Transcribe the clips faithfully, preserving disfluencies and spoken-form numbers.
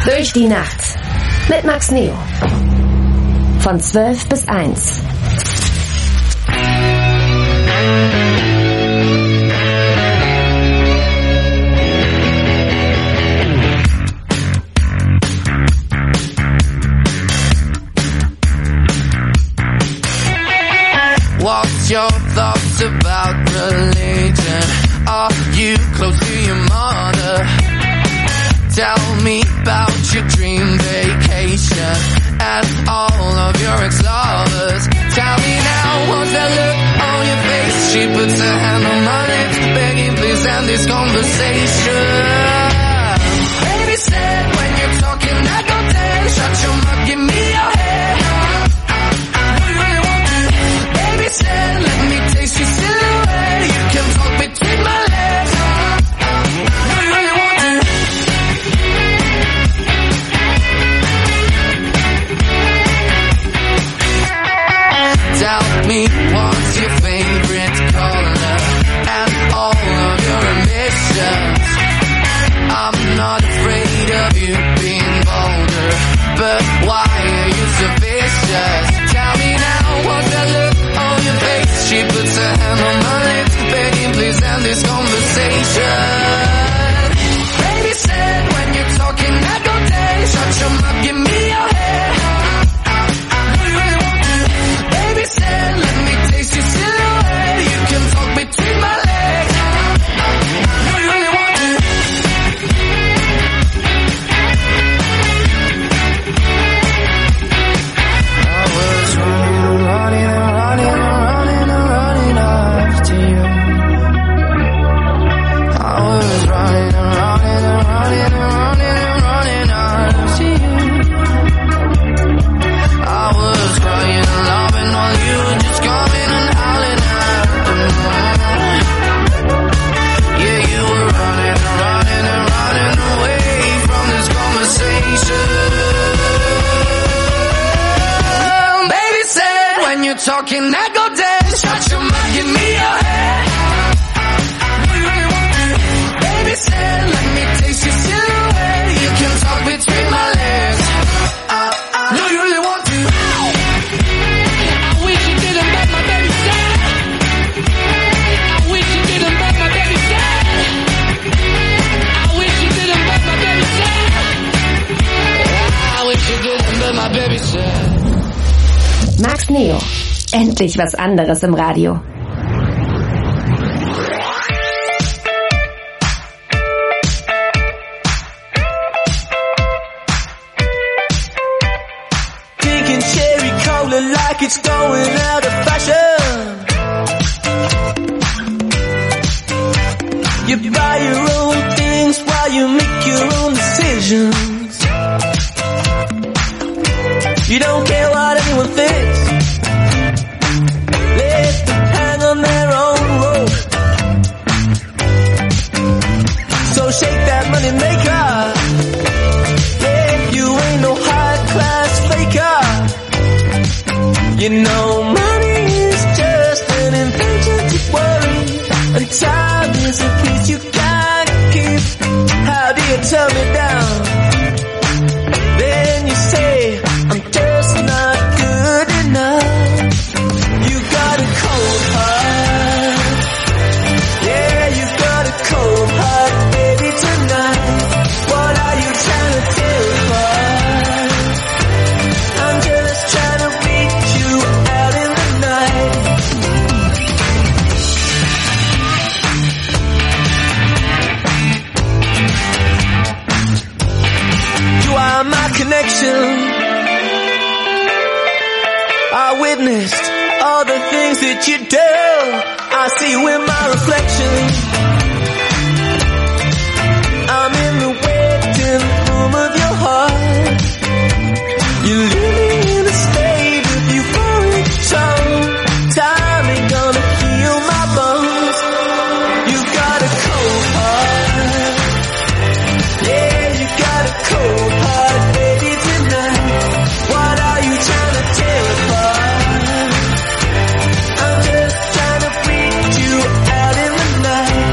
Durch die Nacht mit Max Neo. Von zwölf bis eins. What's your thoughts about religion? Are you close to your mother? Tell me about your dream vacation and all of your ex-lovers. Tell me now, what's that look on your face? She puts her hand on my lips, begging please end this conversation. Baby said when you're talking I go dead. Shut your mouth, give me your head. Baby said, let me taste your silhouette. You can talk between my legs. No, you really want to. Tell me what's your favorite color and all of your ambitions. I'm not afraid of you being bolder, but why are you so vicious? Tell me now, what's that look on your face? She puts her hand on my lips, begging please end this conversation. Baby said when you're talking I go dead. Shut your mouth, give me your head. No, you really want to. Baby said let me taste your silhouette. You can talk between my legs. No, you really want to. I was running, running, running, running, running after you. I was running, running, running, running, running after you. I was crying and laughing while you were just coming and howling after me. Yeah, you were running and running and running away from this conversation. Baby said when you're talking I go dead. Shut your mouth, give me your head. No, you really want to. Baby said let me taste your silhouette. You can talk between my legs. No, you really want to. I wish you didn't make my baby sad. I wish you didn't make my baby sad. I wish you didn't make my baby sad. I wish you didn't make my baby sad. Max Neo. Endlich was anderes im Radio. Drinking cherry cola like it's going out of fashion. You buy your own things while you make your own decisions. You don't care what anyone thinks. Let them hang on their own rope. So shake that money maker. Yeah, you ain't no high class faker. You know money is just an invention to worry, and time is a piece you can't keep. How do you turn me down? Then you say I'm just not good enough. You got a cold heart. Yeah, you got a cold heart, baby, tonight. What are you trying to tell me? I'm just trying to reach you out in the night. You are my connection. I witnessed all the things that you do. I see you in my reflection. I'm in the waiting room of your heart. You're living in a state of euphoric tone. Time ain't gonna heal my bones. You got a cold heart. Yeah, you got a cold heart, baby, tonight. What are you trying to tear apart? I'm just trying to freak you out in the night.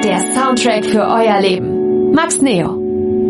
Der Soundtrack für euer Leben. Max Neo.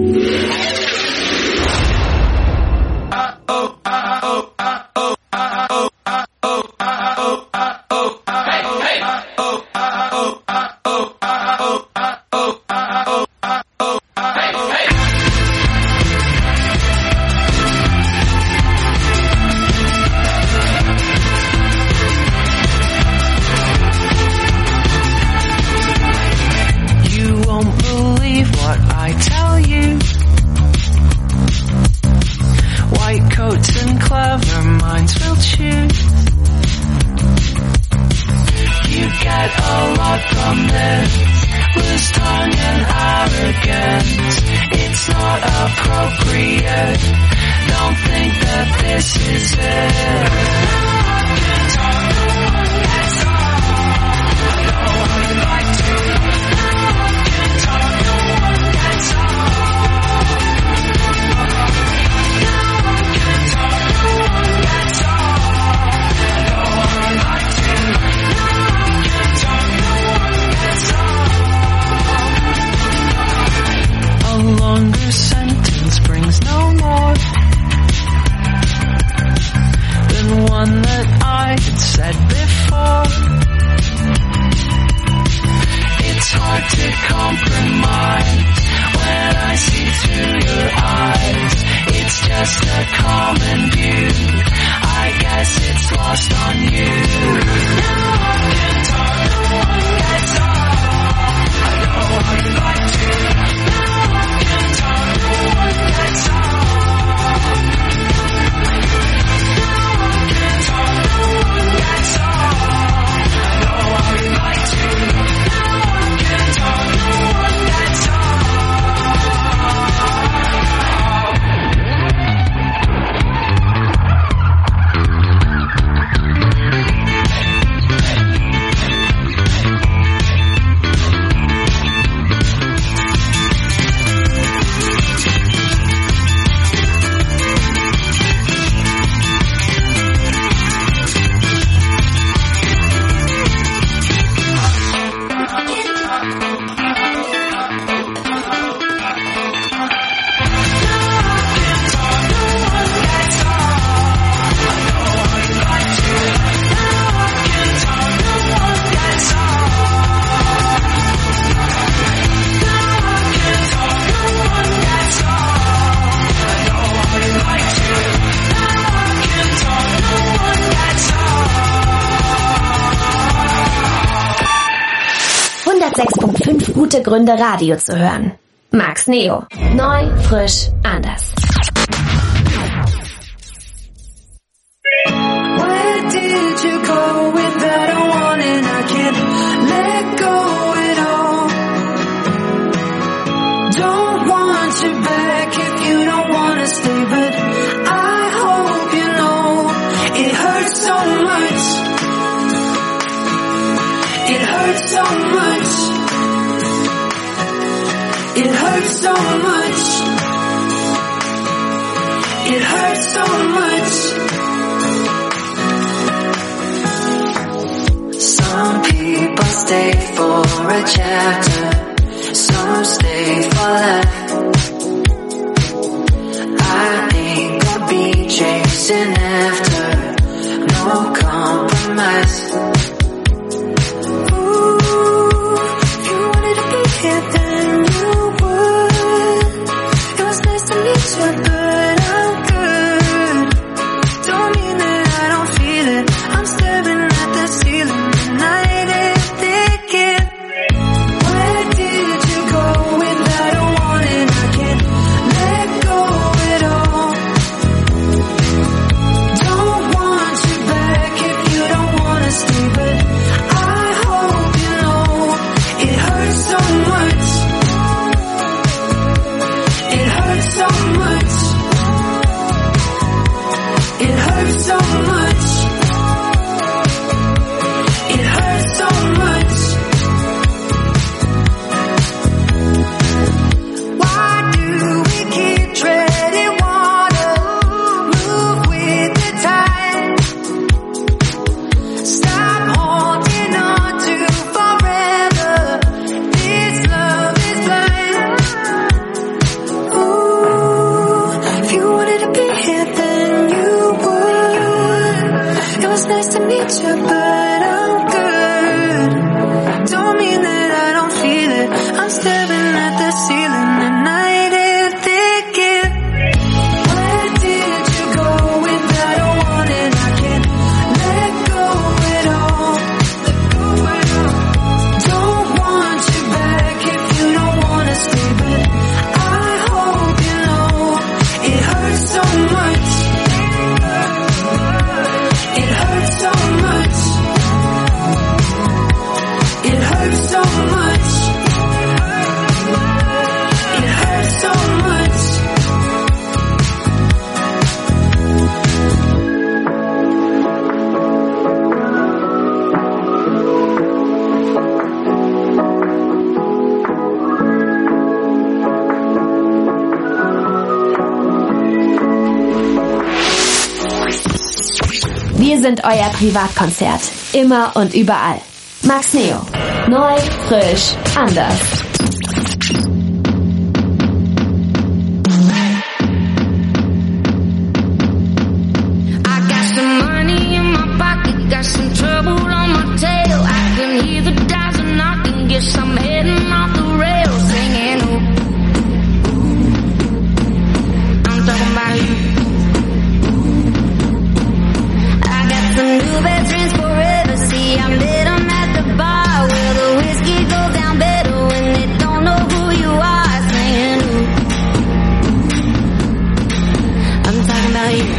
hundertsechs Komma fünf gute Gründe, Radio zu hören. Max Neo. Neu, frisch, anders. Where did you go without a warning? I can't let go at all. Don't want you back if you don't want to stay, but I hope you know it hurts so much. It hurts so much. It hurts so much. It hurts so much. Some people stay for a chapter, some stay for life. I ain't gonna be chasing after no compromise. Ooh, if you wanted to be here, then you would. It was nice to meet you, but I'm good. Don't mean that I don't feel it. I'm staring at the ceiling. Night is ticking. Where did you go without a warning? I can't let go at all. Don't want you back if you don't wanna stay. Wir sind euer Privatkonzert. Immer und überall. Max Neo. Neu, frisch, anders. I'm heading off the rails singing, ooh, I'm talking about you. I got some new best friends forever. See, I met them at the bar where the whiskey goes down better when they don't know who you are. Singing, ooh, I'm talking about you.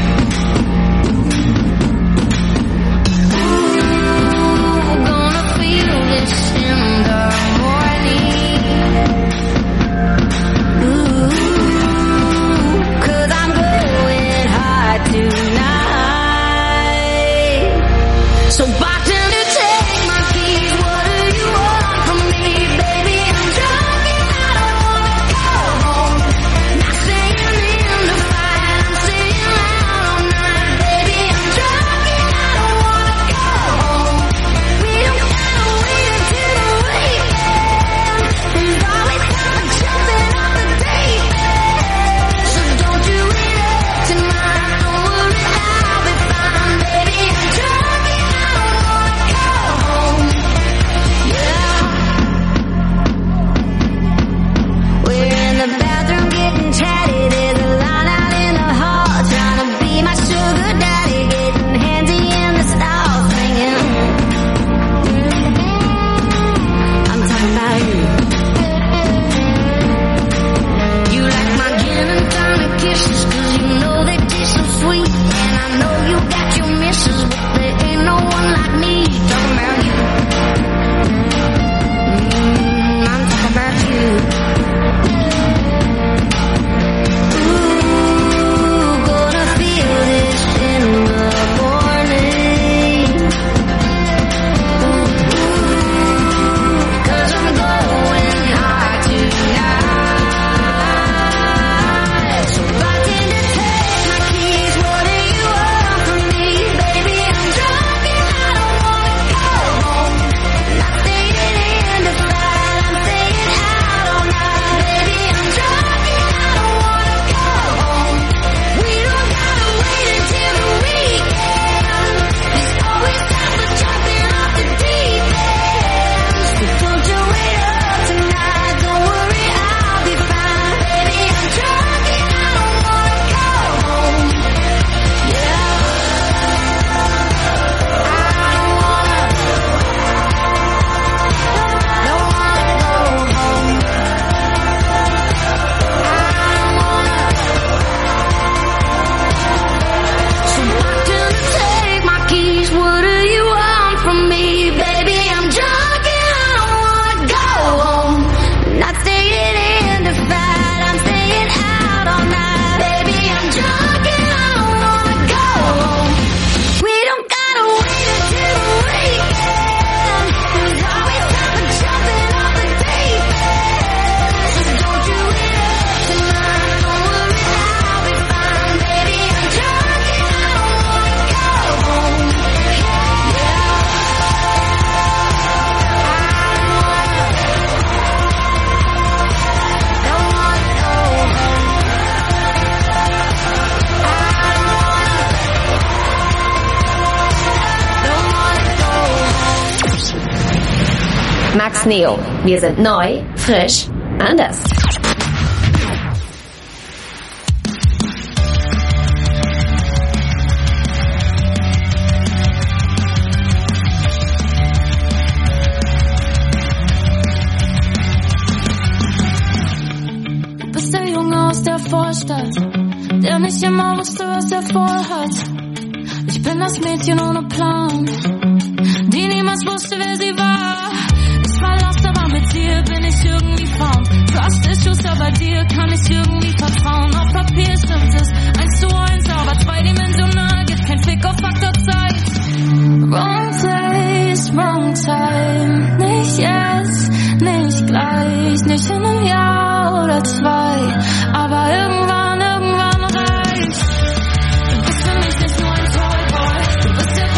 So bartender, take my keys. What do you want from me, baby? I'm drunk and I don't wanna go home. Not staying in the fight, I'm staying out all night, baby. I'm drunk and I don't wanna go home. We don't gotta wait until the weekend. There's always time for jumping off the deep end. So don't you wait up tonight. Don't worry, I'll be fine, baby. I'm drunk. Max Neo. Wir sind neu, frisch, anders. Du bist der Junge aus der Vorstadt, der nicht immer wusste, was er vorhat. Ich bin das Mädchen ohne Plan, die niemals wusste, wer sie war. Ich war lost, aber mit dir bin ich irgendwie found. Trust Issues, aber dir kann ich irgendwie vertrauen. Auf Papier stimmt es, eins zu eins, aber zweidimensional gibt kein Fick auf Faktor Zeit. Wrong place, wrong time. Nicht jetzt, nicht gleich, nicht in einem Jahr oder zwei, aber irgendwann, irgendwann reicht. Du bist für mich nicht nur ein Toyboy, du bist der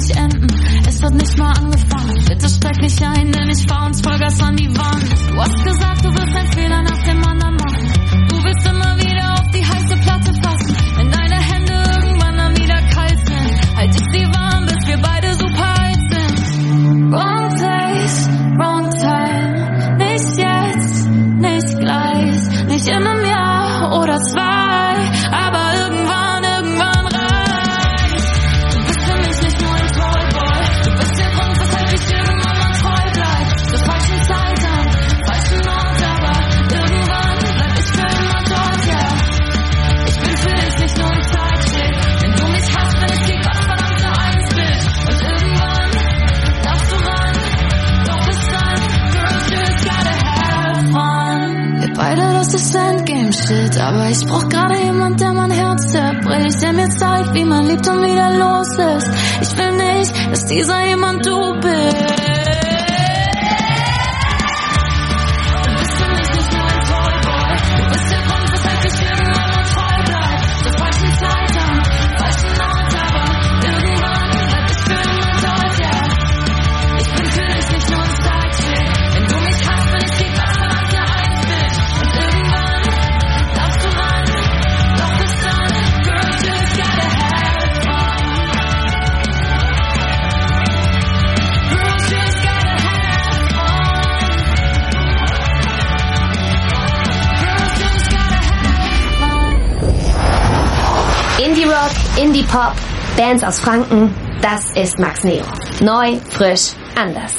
nicht enden. Es hat nicht mal angefangen. Bitte steig nicht ein, denn ich fahr uns Vollgas an die Wand. Du hast gesagt, du wirst einen Fehler nach dem anderen machen. Du willst immer wieder auf die heiße Platte fassen. Wenn deine Hände irgendwann dann wieder kalt sind, halt ich sie warm, bis wir beide super heiß sind. Wrong place, wrong time. Nicht jetzt, nicht gleich. Nicht in einem Jahr oder zwei. Aber irgendwann, irgendwann reicht. Du bist für mich nicht nur ein Toyboy. Du bist der Grund, weshalb ich irgendwann mal treu bleib. Zur falschen Zeit an, falschen Ort, aber irgendwann bleib ich für immer dort, ja. Ich bin für dich nicht nur ein Zeitstück. Wenn du mich hast, bin ich die gottverdammte Eins-Bild. Und irgendwann darfst du ran. Doch bis dann, girl, you just gotta have fun. Wir beide, das ist Endgame-Shit. Aber ich brauch gerade jemand, der mein Herz zerbricht. Der mir zeigt, wie man liebt und wieder los ist. Ich will nicht, dass dieser jemand du bist. Du bist für mich nicht nur ein Toyboy. Du bist der Grund, weshalb ich irgendwann mal treu bleib. Zur falschen Zeit an, falschen Ort, aber irgendwann bleib ich für immer dort, ja. Ich bin für dich nicht nur ein Sidechick. Wenn du mich hast, bin ich die gottverdammte Eins-Bild. Und irgendwann darfst du ran. Doch bis dann, girl, you just gotta have fun. Girl, you just gotta have fun. Girl, you just gotta have fun. Indie Rock, Indie Pop, Bands aus Franken, das ist Max Neo. Neu, frisch, anders.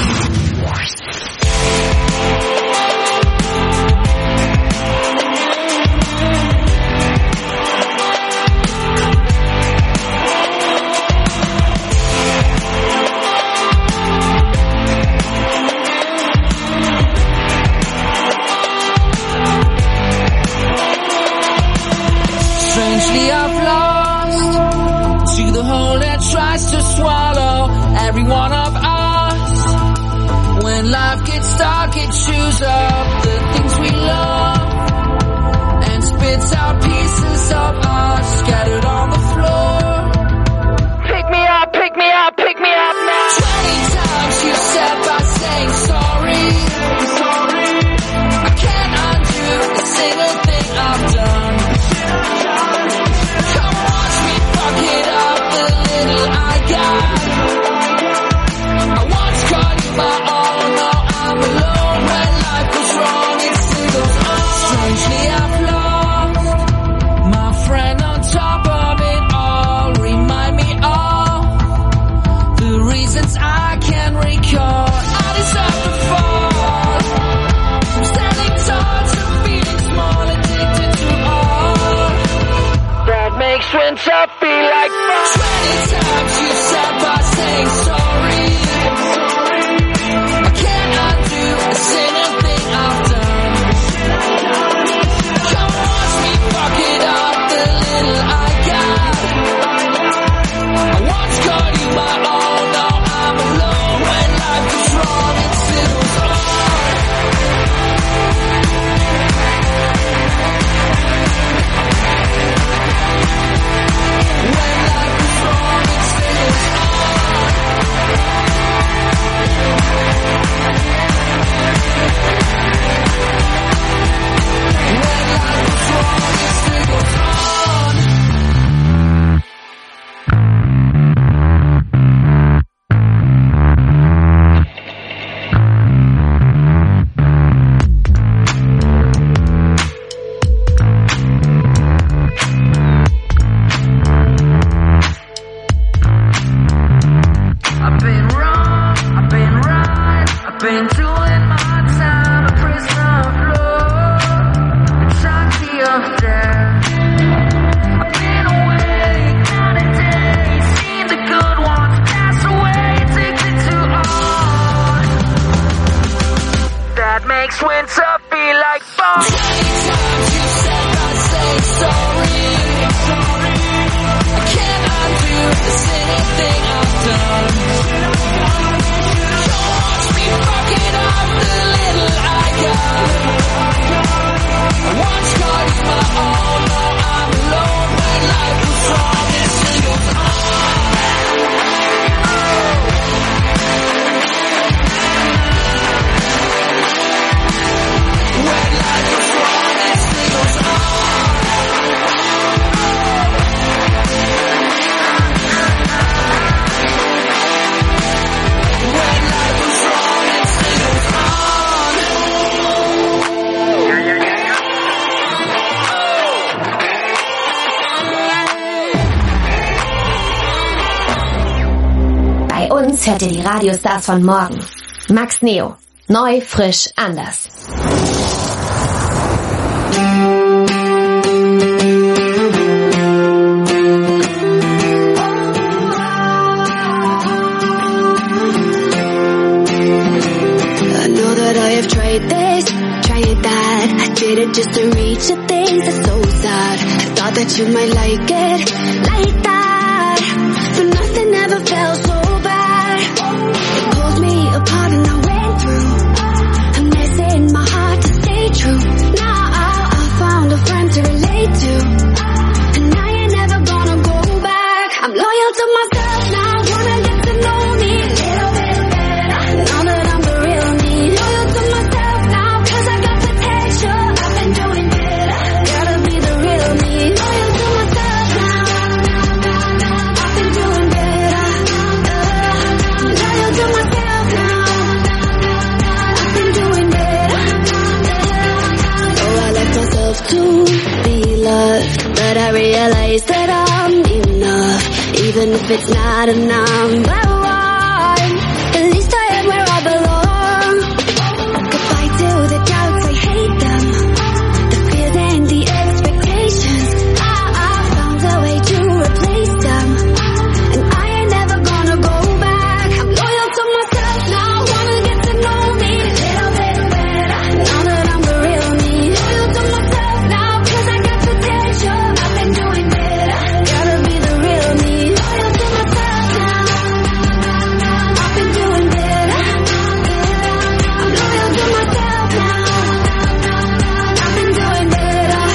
Strangely I've lost to the hole that tries to swallow every one of us. When life gets dark, it chews up the things we love and spits out pieces of us scattered on the floor. Pick me up, pick me up, pick me up now. Twenty times you said by saying sorry. I can't undo a single thing I've done. Come watch me fuck it up, the little I got. I once called you my own, now I'm alone. When life goes wrong, it still goes on. Strangely I've lost my friend on top of it all. Remind me of the reasons I can't recall. I deserve to fall. I'm standing tall to feeling small, addicted to all that makes winter feel like fall. Twenty times you said by saying sorry. I can't undo a single thing I've done. Come watch me fuck it up, the little I got. I once called you my own, now I'm alone. When life goes wrong, it still goes on. When life goes wrong, it still goes on. When life goes wrong, it still goes on. I've been wrong, I've been right, I've been doing my time, a prisoner of love, a junkie of death. I've been awake, counting days, seen the good ones pass away, addicted to all that makes winter feel like fall. Twenty times you said by saying sorry. I can't undo a single thing I've done. Don't watch me fuck it up, the little I got. I once called you my own, now I'm alone. When life was wrong, it still goes on. uns hört ihr die Radiostars von morgen. Max Neo. Neu, frisch, anders. Did it just to reach the things that's so sad. I thought that you might like it, like that. But nothing ever felt so bad. It pulled me apart and I went through a mess in my heart to stay true. Now I, I found a friend to relate to, and I ain't never gonna go back. I'm loyal to myself now, wanna get to know me a little bit better. Now that I'm the real me, loyal to myself now, cause I got potential. Doing better, gotta be the real me. Loyal to myself now. I've been doing better. Loyal to myself now. I've been doing better. Oh, I left myself to be loved, but I realized that I'm enough, even if it's not a number one. At least I am where I belong. Goodbye to the doubts, I hate them. And the expectations, I, I found a way to replace them, and I ain't never gonna go back. I'm loyal to myself now, wanna get to know me a little bit better. Now that I'm the real me, loyal to myself now, cause I got potential. I've been doing better, gotta be the real me. Loyal to myself now, I've been doing better. I'm loyal to myself now, I've been doing better.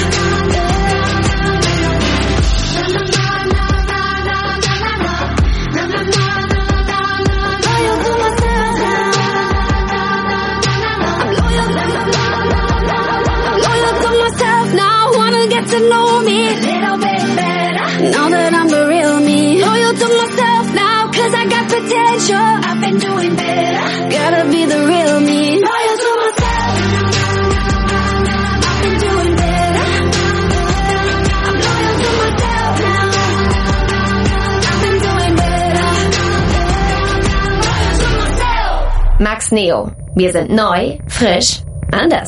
Get to know me a little bit better. Now that I'm the real me, loyal to myself now, cause I got potential. I've been doing better, gotta be the real me. Loyal to myself, I've been doing better. I'm loyal to myself now, I've been doing better. Loyal to myself. Max Neo. Wir sind neu, frisch, anders.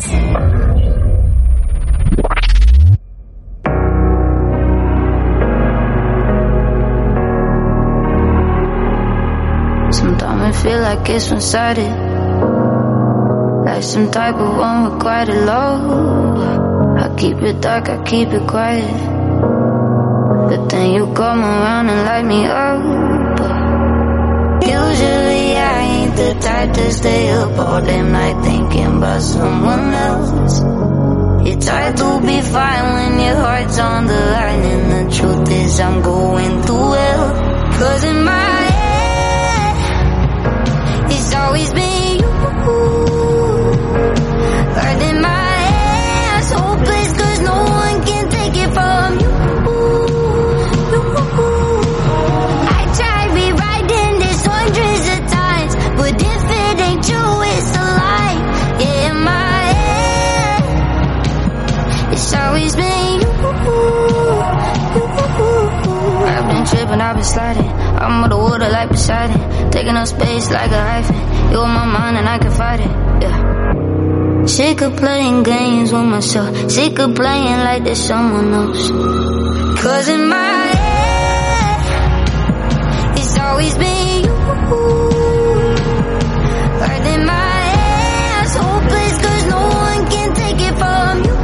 Sometimes I feel like it's one-sided, like some type of unrequited love. I keep it dark, I keep it quiet, but then you come around and light me up. Usually I ain't the type to stay up all damn night thinking about someone else. It's hard to be fine when your heart's on the line, and the truth is I'm going through hell. Cause in my it's always been you. Heart in my ass, hopeless cause no one can take it from you. I tried rewriting this hundreds of times, but if it ain't true, it's a lie. Yeah, in my head, it's always been you. I've been tripping, I've been sliding, I'm on the water like Poseidon, taking up space like a hyphen. You're on my mind and I can fight it, yeah. Sick of playing games with myself, sick of playing like there's someone else. Cause in my head, it's always been you. Heart in my ass, hopeless cause no one can take it from you.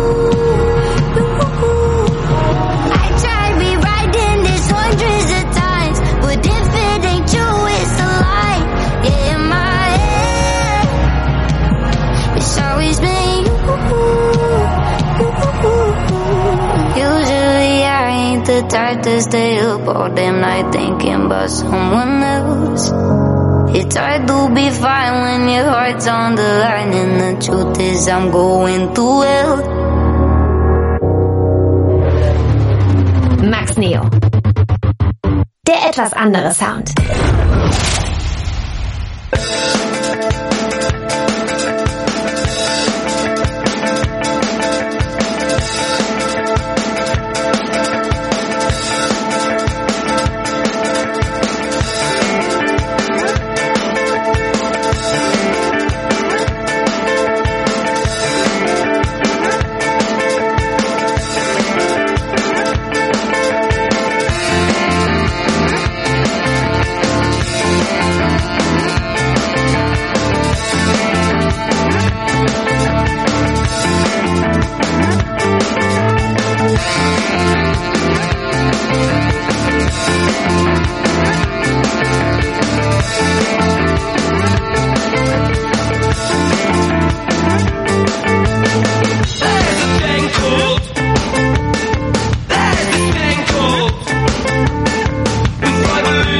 I tried rewriting this hundreds of times, but if it ain't true, it's a lie. Yeah, in my head, it's always been you. Usually I ain't the type to stay up all damn night thinking about someone else. It's hard to be fine when your heart's on the line, and the truth is I'm going through hell. Max Neo. Der etwas andere Sound.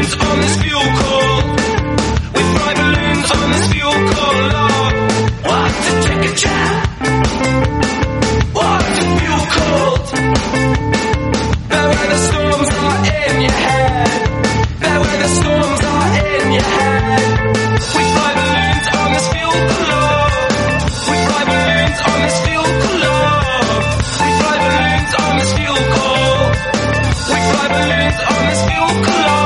balloons on this fuel call. We fly balloons on this fuel call. Lord, what to take a chat? What's the fuel called? There where the storms are in your head. There where the storms are in your head. We fly balloons on this fuel call. We fly balloons on this fuel call. We fly balloons on this fuel call. We fly balloons on this fuel call.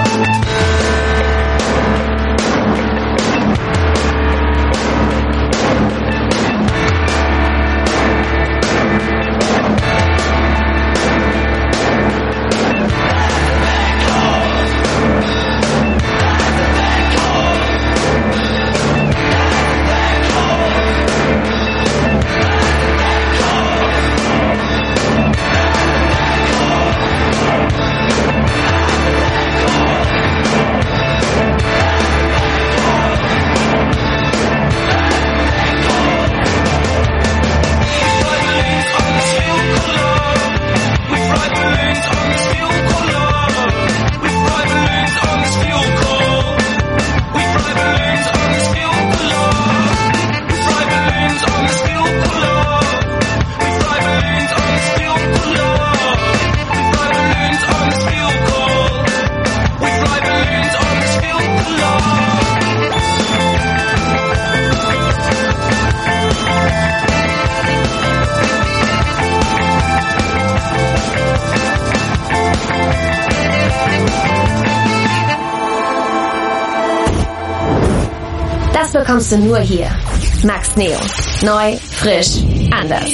Das bekommst du nur hier. Max Neo. Neu, frisch, anders.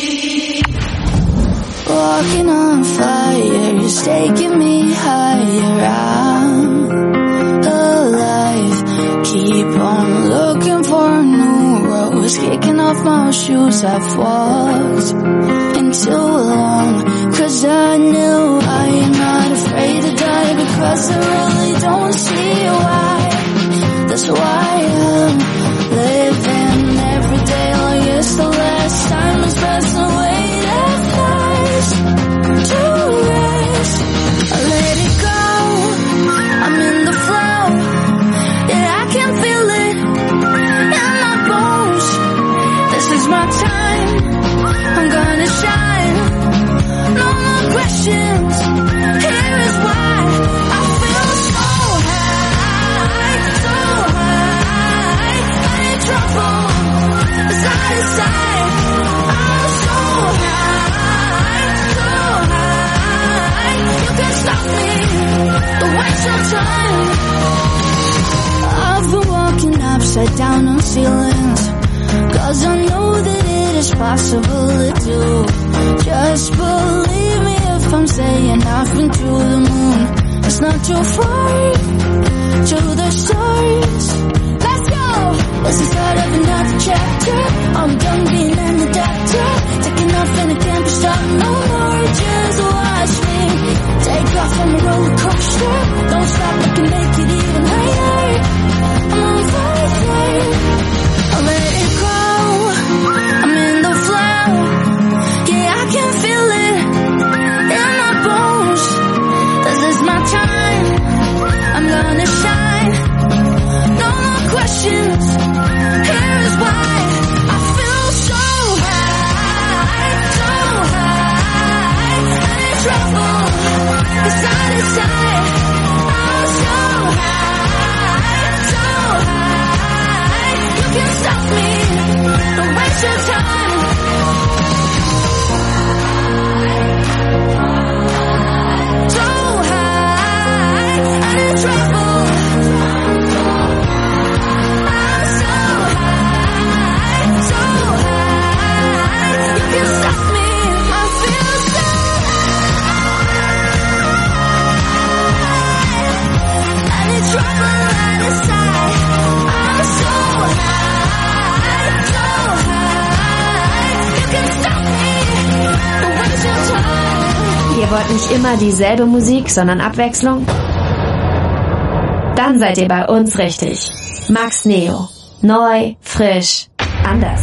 Walking on fire, you're taking me higher. I'm alive. Keep on looking for new roads. Kicking off my shoes, I've walked in too long. Cause I knew I am not afraid to die. Because I really don't see why. That's why I'm living every day like it's the last time. It's best to wait at first to rest. I let it go, I'm in the flow. Yeah, I can feel it in my bones. This is my time, I'm gonna shine. No more questions, here is why. I feel so high, so high. I ain't trouble, side to side. I'm so high, so high. You can't stop me, don't waste your time. I've been walking upside down on ceilings, cause I know that it is possible to do. Just believe me if I'm saying I've been to the moon. It's not too far to the stars. Let's go! It's the start of another chapter. I'm done being an adapter. Taking off and I can't be stopped no more. Just watch me take off on a roller coaster. Don't stop, I can make it even higher. I'm on fire. I'll let it go, I'm in the flow. Yeah, I can feel it in my bones. This is my time, I'm gonna shine. No more questions, here's why. I feel so high, so high. I ain't trouble, cause side to side. I'm so high, so high. You can't stop me, don't waste your time. So high, I'm in trouble. I'm so high, so high. You can't stop me, I feel so high. I need trouble right inside. I'm so high, so high. You can't stop me, don't waste your time. Ihr wollt nicht immer dieselbe Musik, sondern Abwechslung? Dann seid ihr bei uns richtig. Max Neo. Neu, frisch, anders.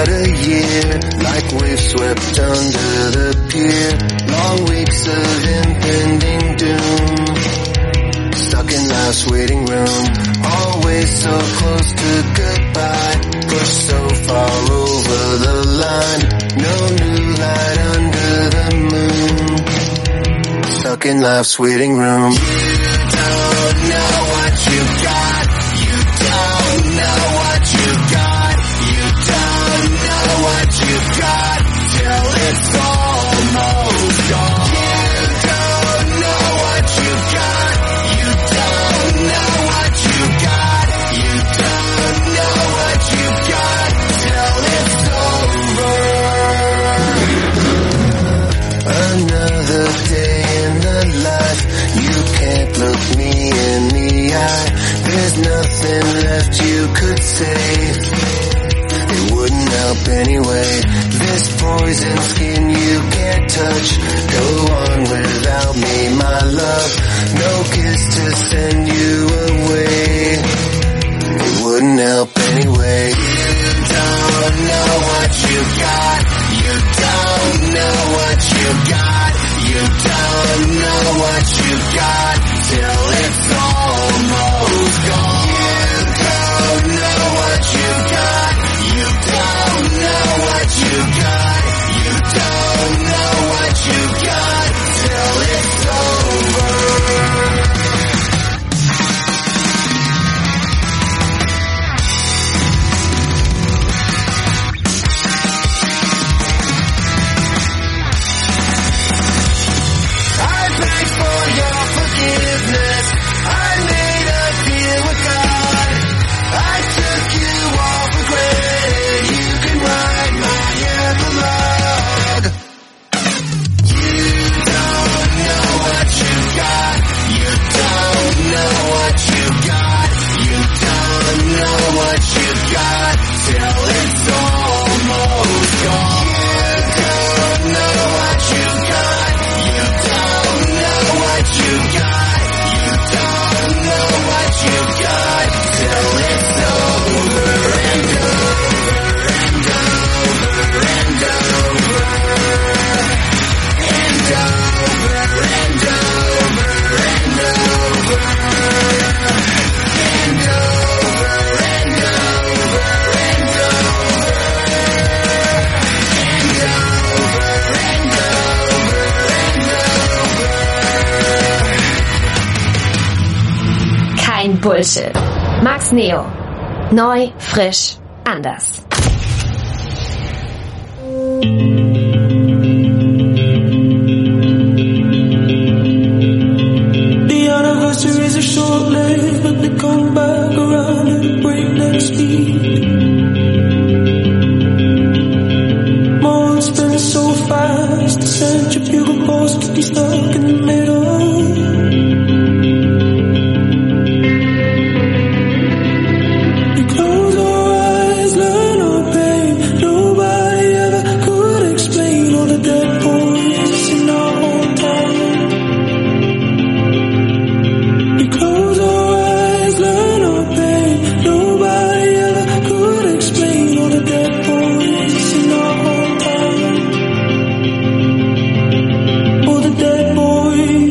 about a year, like waves swept under the pier. Long weeks of impending doom, stuck in life's waiting room. Always so close to goodbye, pushed so far over the line. No new light under the moon, stuck in life's waiting room. You don't know what you got. You don't know what you got. You don't know what you got till it's almost gone. You don't know what you got. You don't know what you got. You don't know what you got till it's over. Another day in the life, you can't look me in the eye. There's nothing left you could say, it wouldn't help anyway. This poison skin you can't touch, go on without me, my love. No kiss to send you away, it wouldn't help anyway. You don't know what you got. You don't know what you got. You don't know what you got till it's almost gone. You don't know what you got. You don't know what you got. You don't know what you got till it's over. I beg for your forgiveness. I made a deal with God. I took you off for granted. You can write my epilogue. You don't know what you got. You don't know what you got. You don't know what you got till it's almost gone. You don't know what you got. You don't know what you got. You don't know what you got till it's over and over and over and over and over and over and over and over and over and Kein Bullshit. Max Neo. Neu, frisch, anders. The anniversaries are short-lived, but they come back around at breakneck speed. Months spin so fast, the centrifugal pulse keep you stuck in the middle. We close our eyes, learn our pain. Nobody ever could explain all the dead boys in our hometown. We close our eyes, learn our pain. Nobody ever could explain all the dead boys in our hometown. All the dead boys.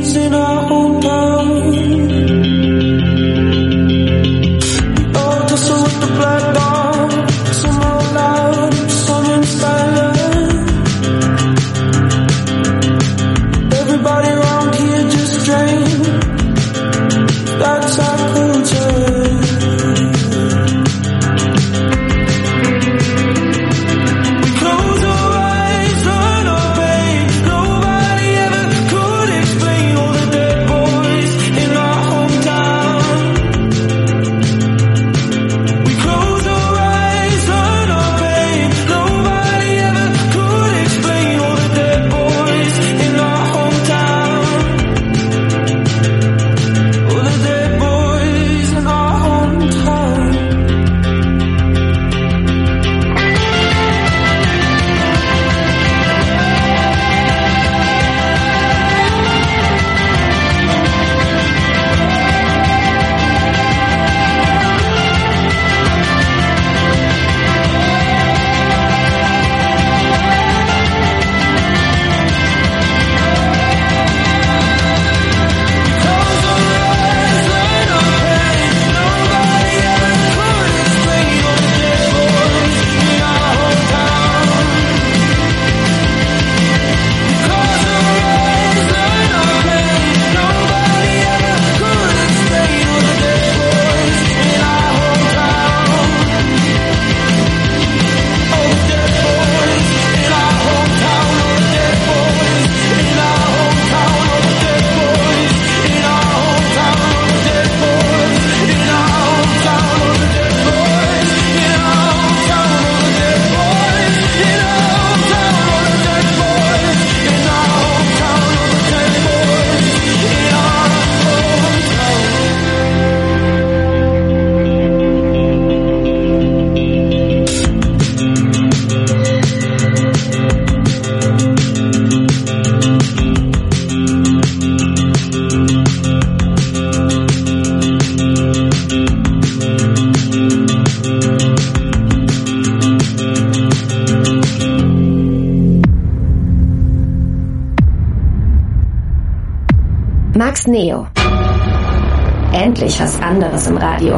Max Neo. Endlich was anderes im Radio.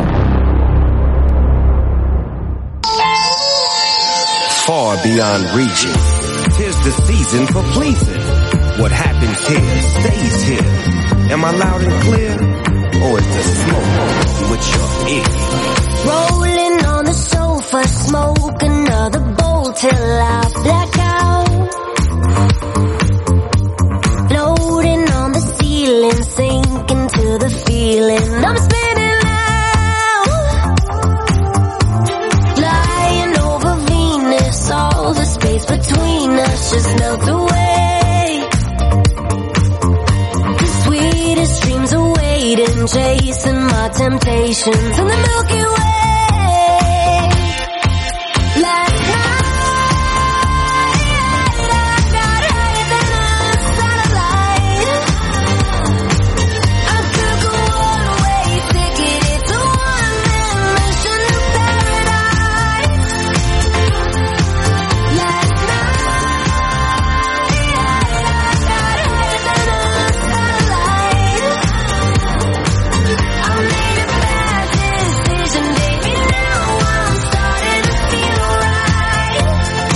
Far beyond reaching. Tis the season for pleasing. What happens here stays here. Am I loud and clear? Or is the smoke with your ear? Rolling on the sofa, smoke another bowl till I black out. Floating on the ceiling, sinking to the feeling. I'm spinning now. Flying over Venus, all the space between us just melts away. The sweetest dreams are waiting, chasing my temptations in the Milky Way. Last night I got higher than a satellite. I took a one-way ticket, it's a one-man mission to paradise. Last night I got higher than a satellite. I made a bad decision, baby, now I'm starting to feel right.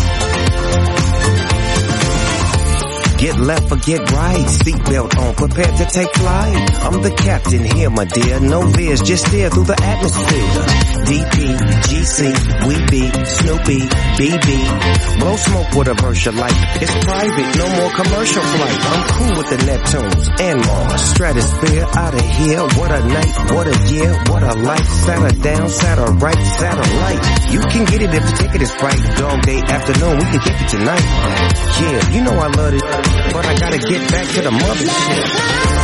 Get left or get right, seatbelt on, prepared to take flight. I'm the captain here, my dear, no veers, just steer through the atmosphere. D P, G C, we be, Snoopy, B B. Blow smoke with a Versha light. It's private, no more commercial flight. I'm cool with the Neptunes and Mars. Stratosphere, out of here, what a night, what a year, what a life. Sat her down, sat her right, satellite. You can get it if the ticket is right. Dog day afternoon, we can kick it tonight. Yeah, you know I love it, but I gotta get back to the mothership.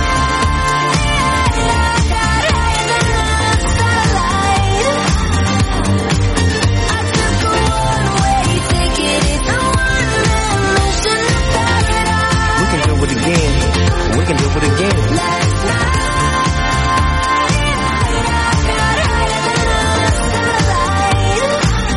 Again, we can do it again. Last night I got higher than a satellite.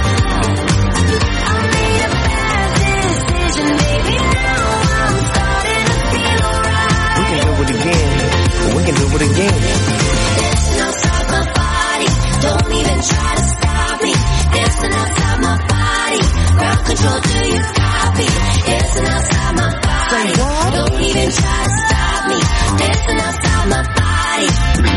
I made a bad decision, baby, now I'm starting to feel alright. We can do it again. We can do it again. Dancing outside my body, don't even try to stop me. Dancing outside my body, ground control, do you copy? Dancing outside my body. Don't even try to stop me. Dancing outside my body.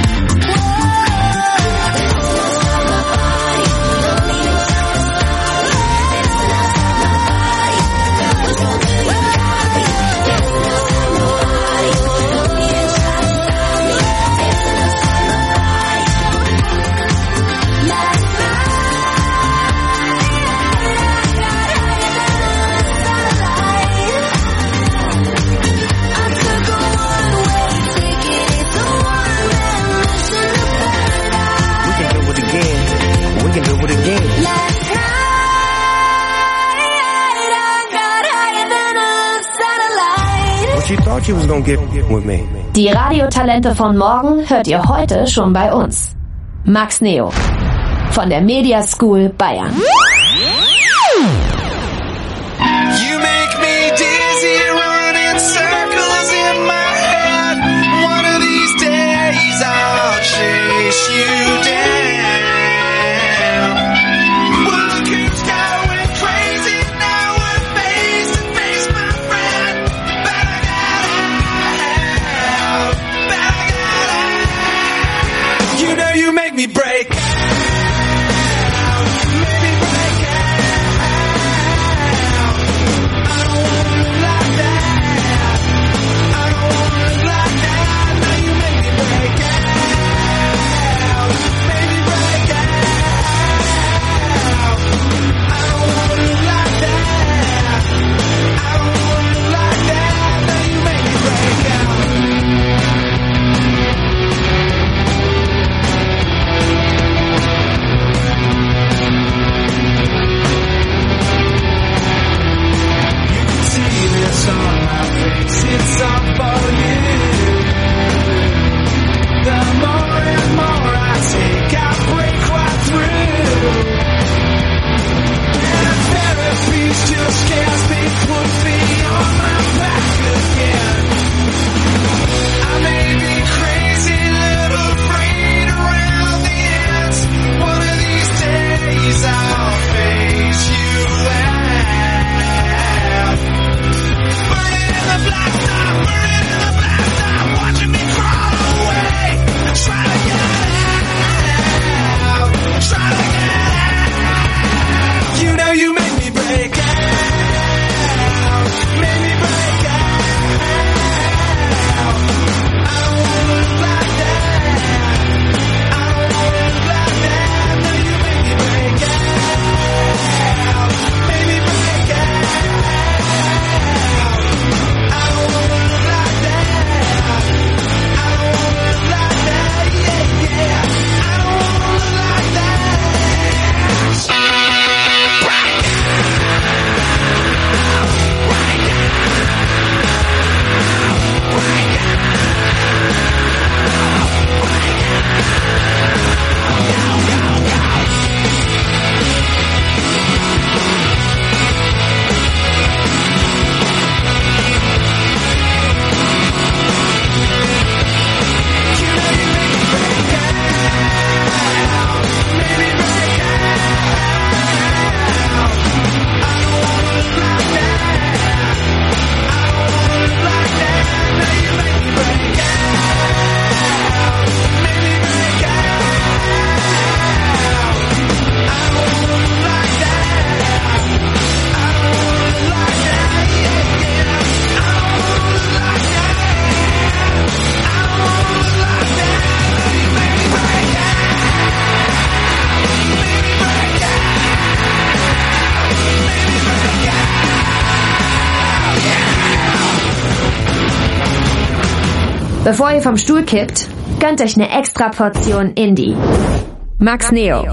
Dancing outside my body. Don't even try to stop me. Dancing outside my body. Ground control, do you copy? Dancing outside my body. Don't even try to stop me. Dancing outside my body. Last night I got higher than a satellite. I took a one-way ticket, it's a one-man mission to paradise. We can do it again. We can do it again. Last night I got higher than a satellite. What you thought you was gonna get with me? Die Radiotalente von morgen hört ihr heute schon bei uns. Max Neo von der Media School Bayern. You make me dizzy, running circles in my head. One of these days I'll chase you down. Look who's going crazy now, we're face to face, my friend. Back out, back out. You know you make me break. Make me break Bevor ihr vom Stuhl kippt, gönnt euch eine extra Portion Indie. Max Neo.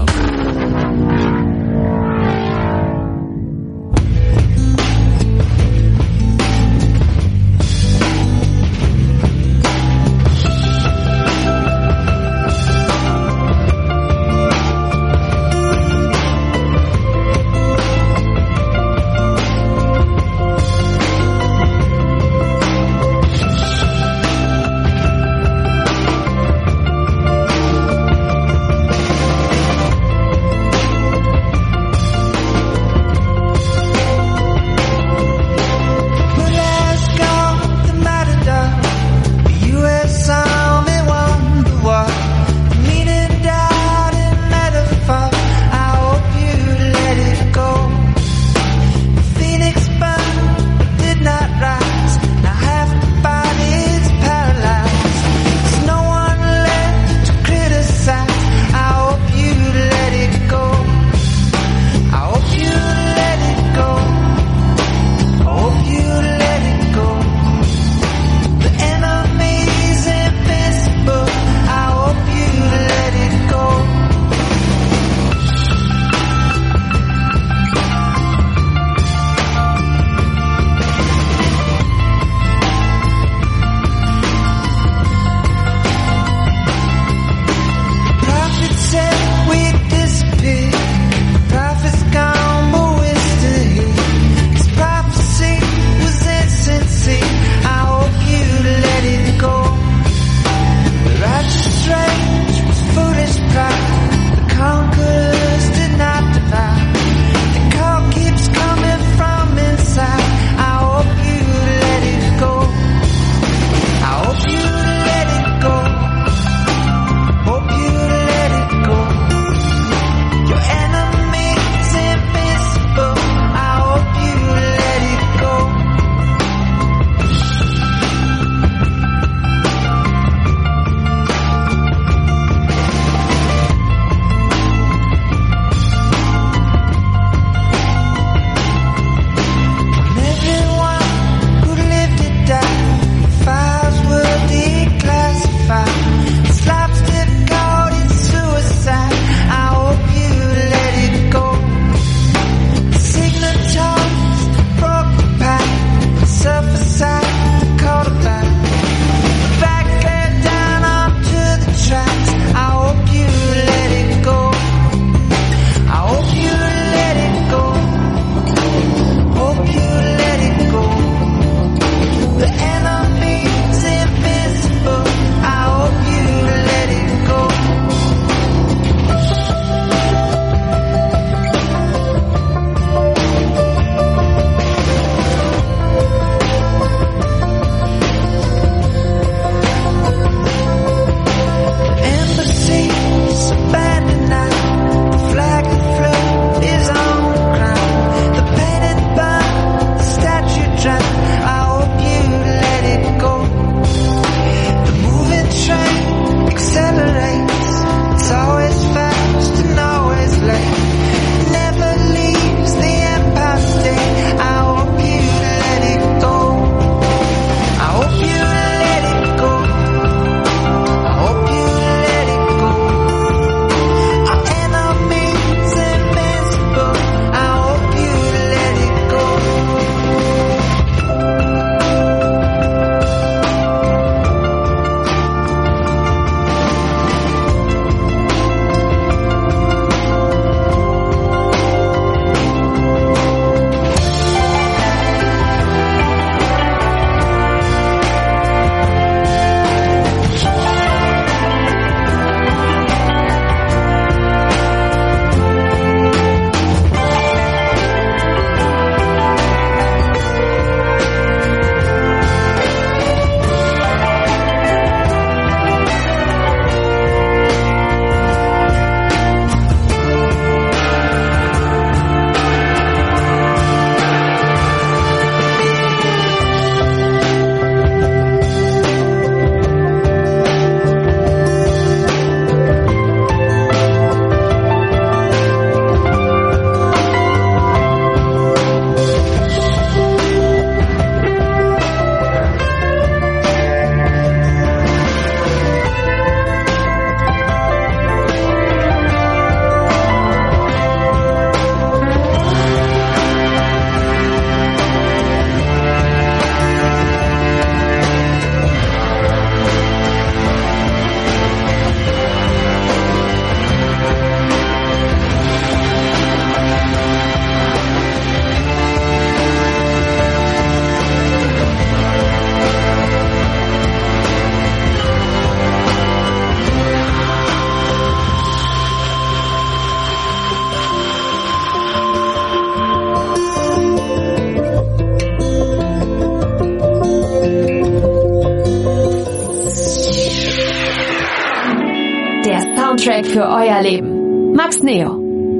Soundtrack für euer Leben. Max Neo.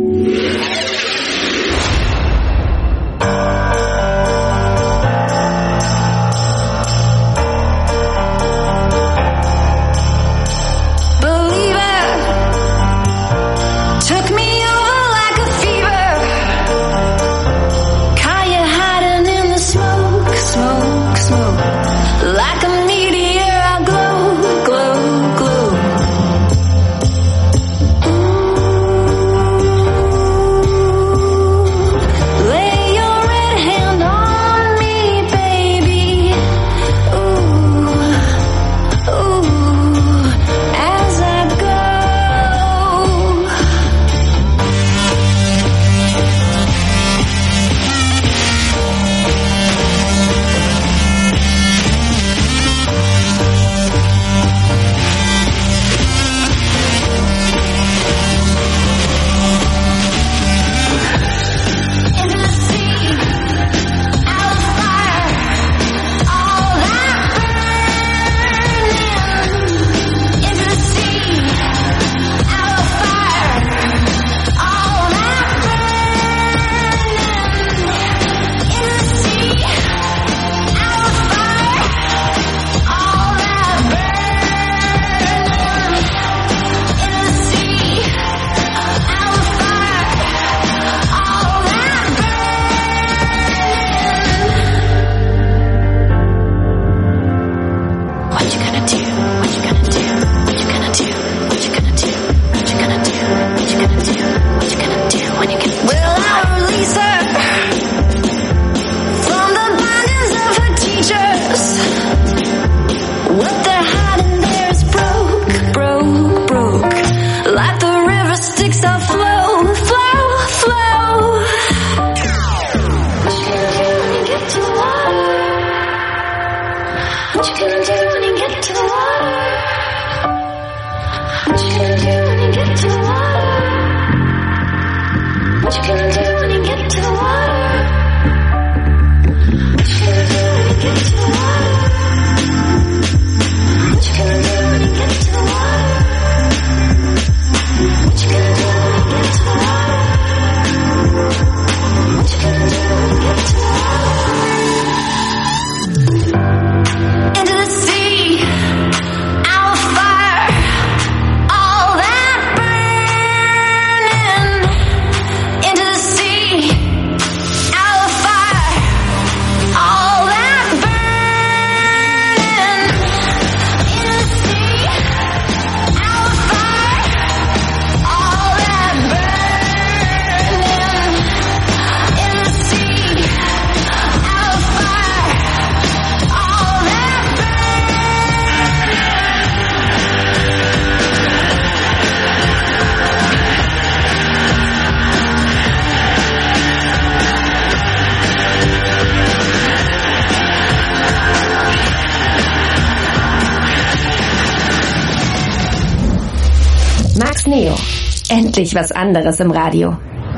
Max Neo. Endlich was anderes im Radio.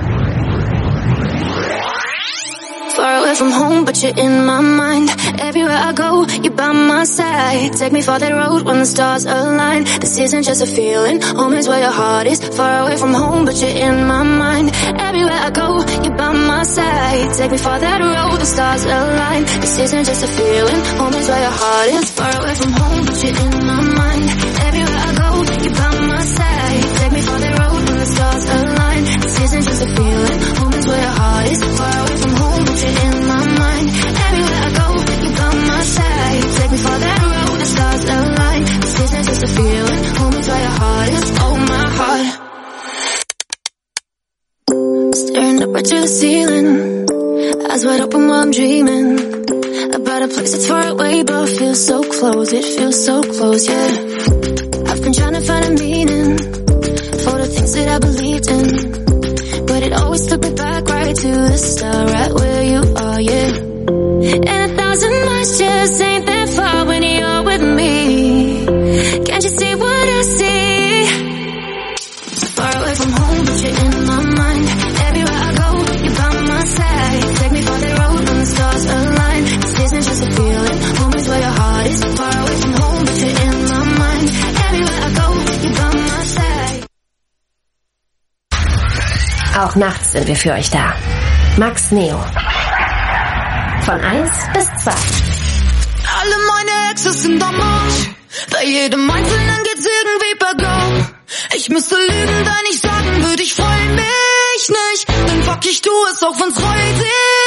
Far away from home, but you're in my mind. Everywhere I go, you're by my side. Take me for that road when the stars align. This isn't just a feeling, home is where your heart is. Far away from home, but you're in my mind. Everywhere I go, you're by my side. Take me for that road, the stars align. This isn't just a feeling, home is where your heart is. Far away from home, but you're in my mind. Everywhere I go, you're by my side. Take me for that road when the stars align. This isn't just a feeling, home is where your heart is. Far away from home, but you're in my mind. Everywhere I go, you're by my side. Take me for that road, the stars align. This isn't just a feeling, home is where your heart is. Oh, my heart. Staring up right to the ceiling, eyes wide open while I'm dreaming about a place that's far away but feels so close. It feels so close, yeah. I've been trying to find a meaning for the things that I believed in, but it always took me back right to the start, right where you are, yeah. And a thousand miles just ain't that far when you're with me. Can't you see what I see? Far away from home, but you're in my mind. Everywhere I go, you're by my side. Take me for that road when the stars align. This isn't just a feeling, home is where your heart is. Far away from home, but you're in my mind. Everywhere I go, you're by my side. Auch nachts sind wir für euch da. Max Neo. Von eins bis zwei. Alle meine Exes sind am Arsch. Bei jedem Einzelnen geht's irgendwie bergab. Ich müsste lügen, wenn ich sagen würde, ich freu mich nicht. Dann fuck ich tu es, auch wenn's heute